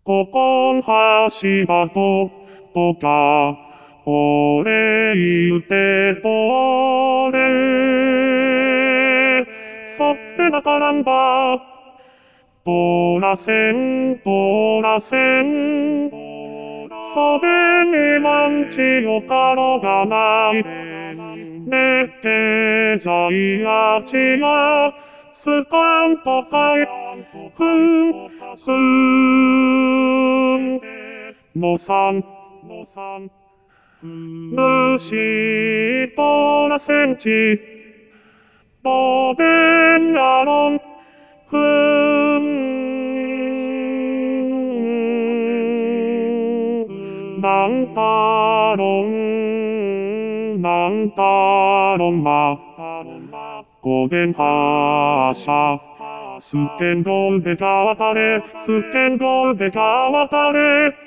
ここんはしばとか、俺言うてとれ。それなからんば、とらせん。そべにまんちよかろがない。ねけじゃいやちや、スカンとかい、ふんのさん、ぬしとらせんち、とべんやろん、ふん、なんたろんま、ごげんはしゃ、スケンドルでかわたれ、